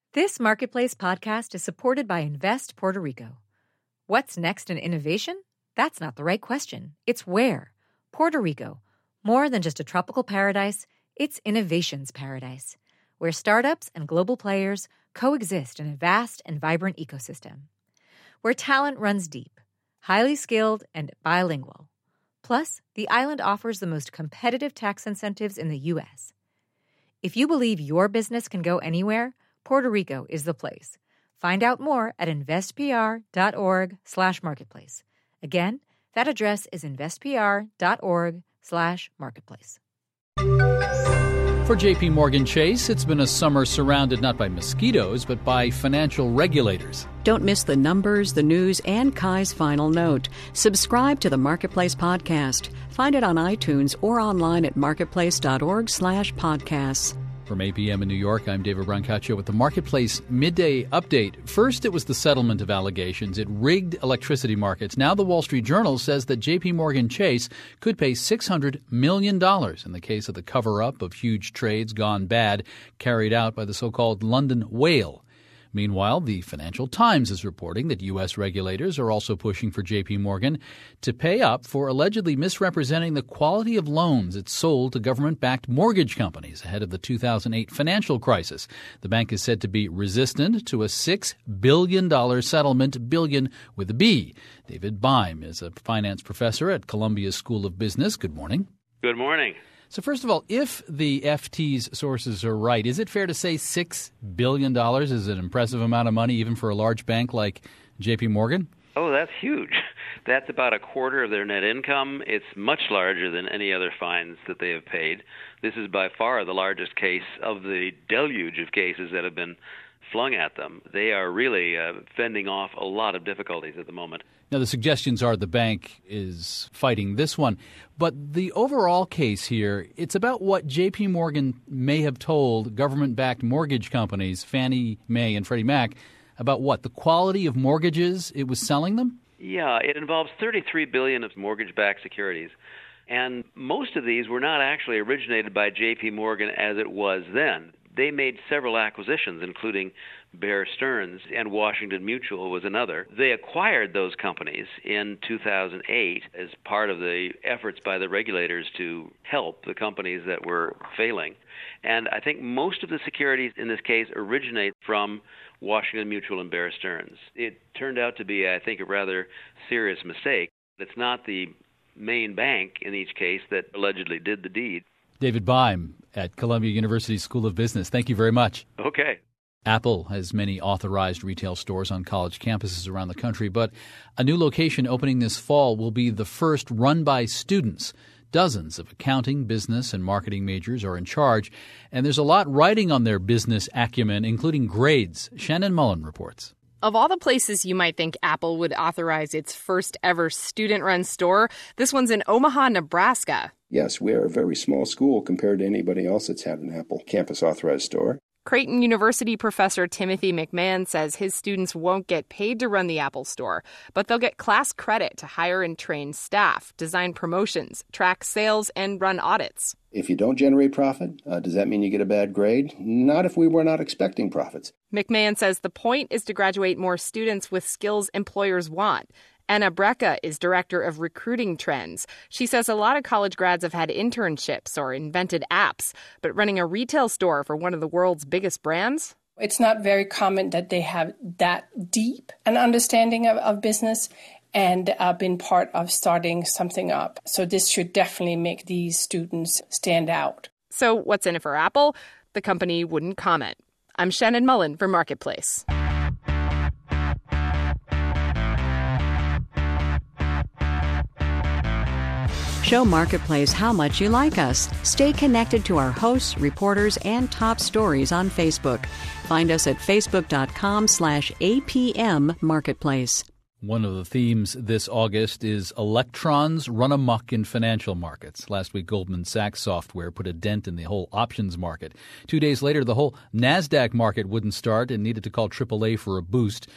This Marketplace podcast is supported by Invest Puerto Rico. What's next in innovation? That's not the right question. It's where. Puerto Rico. More than just a tropical paradise, it's innovation's paradise, where startups and global players coexist in a vast and vibrant ecosystem. Where talent runs deep, highly skilled, and bilingual. Plus, the island offers the most competitive tax incentives in the U.S. If you believe your business can go anywhere, Puerto Rico is the place. Find out more at investpr.org/marketplace. Again, that address is investpr.org/marketplace. For JP Morgan Chase, it's been a summer surrounded not by mosquitoes, but by financial regulators. Don't miss the numbers, the news, and Kai's final note. Subscribe to the Marketplace podcast. Find it on iTunes or online at marketplace.org/podcasts. From APM in New York, I'm David Brancaccio with the Marketplace Midday Update. First, it was the settlement of allegations. It rigged electricity markets. Now the Wall Street Journal says that JP Morgan Chase could pay $600 million in the case of the cover-up of huge trades gone bad carried out by the so-called London Whale. Meanwhile, the Financial Times is reporting that U.S. regulators are also pushing for J.P. Morgan to pay up for allegedly misrepresenting the quality of loans it sold to government-backed mortgage companies ahead of the 2008 financial crisis. The bank is said to be resistant to a $6 billion settlement, billion with a B. David Beim is a finance professor at Columbia School of Business. Good morning. Good morning. So first of all, if the FT's sources are right, is it fair to say $6 billion is an impressive amount of money even for a large bank like J.P. Morgan? Oh, that's huge. That's about a quarter of their net income. It's much larger than any other fines that they have paid. This is by far the largest case of the deluge of cases that have been flung at them. They are really fending off a lot of difficulties at the moment. Now, the suggestions are the bank is fighting this one. But the overall case here, it's about what J.P. Morgan may have told government-backed mortgage companies, Fannie Mae and Freddie Mac, about what? The quality of mortgages it was selling them? Yeah, it involves $33 billion of mortgage-backed securities. And most of these were not actually originated by J.P. Morgan as it was then. They made several acquisitions, including Bear Stearns, and Washington Mutual was another. They acquired those companies in 2008 as part of the efforts by the regulators to help the companies that were failing. And I think most of the securities in this case originate from Washington Mutual and Bear Stearns. It turned out to be, I think, a rather serious mistake. It's not the main bank in each case that allegedly did the deed. David Beim at Columbia University School of Business. Thank you very much. Okay. Apple has many authorized retail stores on college campuses around the country, but a new location opening this fall will be the first run by students. Dozens of accounting, business, and marketing majors are in charge, and there's a lot riding on their business acumen, including grades. Shannon Mullen reports. Of all the places you might think Apple would authorize its first ever student-run store, this one's in Omaha, Nebraska. Yes, we are a very small school compared to anybody else that's had an Apple campus-authorized store. Creighton University professor Timothy McMahon says his students won't get paid to run the Apple store, but they'll get class credit to hire and train staff, design promotions, track sales, and run audits. If you don't generate profit, does that mean you get a bad grade? Not if we were not expecting profits. McMahon says the point is to graduate more students with skills employers want. Anna Brecka is director of recruiting trends. She says a lot of college grads have had internships or invented apps, but running a retail store for one of the world's biggest brands? It's not very common that they have that deep an understanding of business and been part of starting something up. So this should definitely make these students stand out. So what's in it for Apple? The company wouldn't comment. I'm Shannon Mullen for Marketplace. Show Marketplace how much you like us. Stay connected to our hosts, reporters, and top stories on Facebook. Find us at facebook.com/APM Marketplace. One of the themes this August is electrons run amok in financial markets. Last week, Goldman Sachs software put a dent in the whole options market. 2 days later, the whole NASDAQ market wouldn't start and needed to call AAA for a boost.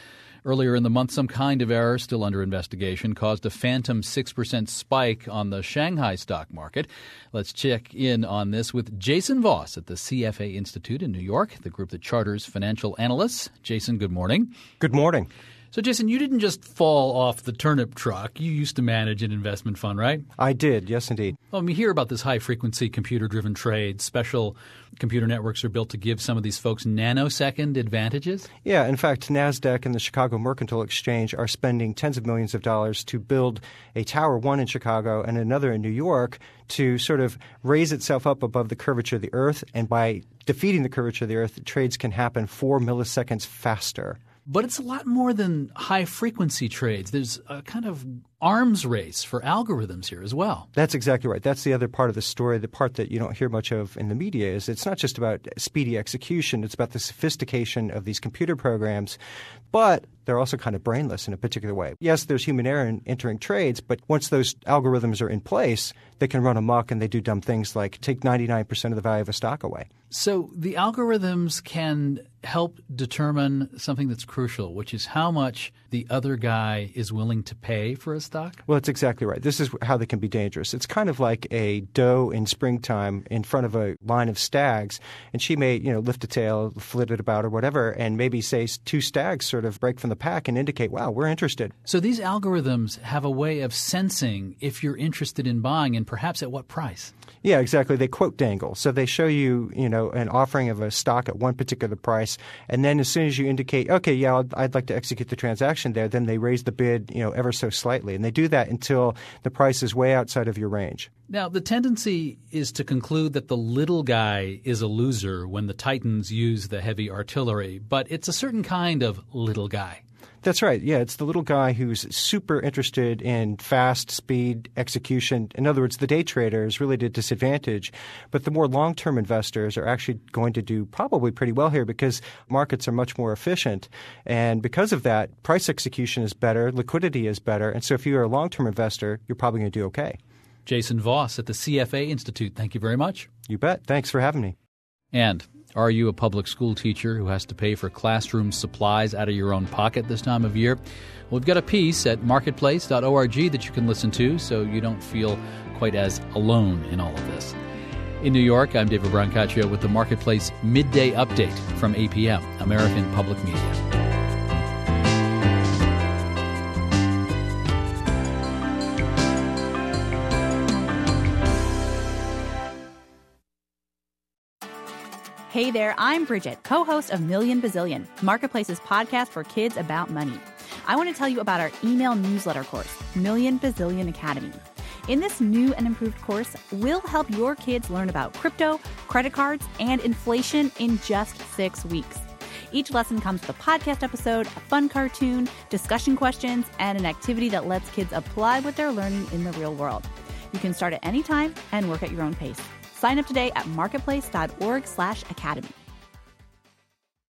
Earlier in the month, some kind of error, still under investigation, caused a phantom 6% spike on the Shanghai stock market. Let's check in on this with Jason Voss at the CFA Institute in New York, the group that charters financial analysts. Jason, good morning. Good morning. So, Jason, you didn't just fall off the turnip truck. You used to manage an investment fund, right? I did, yes, indeed. Well, we hear about this high-frequency computer-driven trade. Special computer networks are built to give some of these folks nanosecond advantages? Yeah, in fact, NASDAQ and the Chicago Mercantile Exchange are spending tens of millions of dollars to build a tower, one in Chicago and another in New York, to sort of raise itself up above the curvature of the Earth. And by defeating the curvature of the Earth, trades can happen 4 milliseconds faster. But it's a lot more than high-frequency trades. There's a kind of arms race for algorithms here as well. That's exactly right. That's the other part of the story. The part that you don't hear much of in the media is it's not just about speedy execution. It's about the sophistication of these computer programs. But they're also kind of brainless in a particular way. Yes, there's human error in entering trades, but once those algorithms are in place, they can run amok and they do dumb things like take 99% of the value of a stock away. So the algorithms can help determine something that's crucial, which is how much the other guy is willing to pay for a stock? Well, that's exactly right. This is how they can be dangerous. It's kind of like a doe in springtime in front of a line of stags, and she may, lift a tail, flit it about or whatever, and maybe say 2 stags sort of break from the pack and indicate, wow, we're interested. So these algorithms have a way of sensing if you're interested in buying and perhaps at what price. Yeah, exactly. They quote dangle. So they show you, an offering of a stock at one particular price, and then as soon as you indicate, okay, yeah, I'd like to execute the transaction there, then they raise the bid, ever so slightly. And they do that until the price is way outside of your range. Now, the tendency is to conclude that the little guy is a loser when the titans use the heavy artillery, but it's a certain kind of little guy. That's right. Yeah, it's the little guy who's super interested in fast speed execution. In other words, the day trader is really at a disadvantage. But the more long-term investors are actually going to do probably pretty well here because markets are much more efficient. And because of that, price execution is better, liquidity is better. And so if you're a long-term investor, you're probably going to do okay. Jason Voss at the CFA Institute. Thank you very much. You bet. Thanks for having me. And are you a public school teacher who has to pay for classroom supplies out of your own pocket this time of year? Well, we've got a piece at marketplace.org that you can listen to so you don't feel quite as alone in all of this. In New York, I'm David Brancaccio with the Marketplace Midday Update from APM, American Public Media. Hey there, I'm Bridget, co-host of Million Bazillion, Marketplace's podcast for kids about money. I want to tell you about our email newsletter course, Million Bazillion Academy. In this new and improved course, we'll help your kids learn about crypto, credit cards, and inflation in just 6 weeks. Each lesson comes with a podcast episode, a fun cartoon, discussion questions, and an activity that lets kids apply what they're learning in the real world. You can start at any time and work at your own pace. Sign up today at marketplace.org/academy.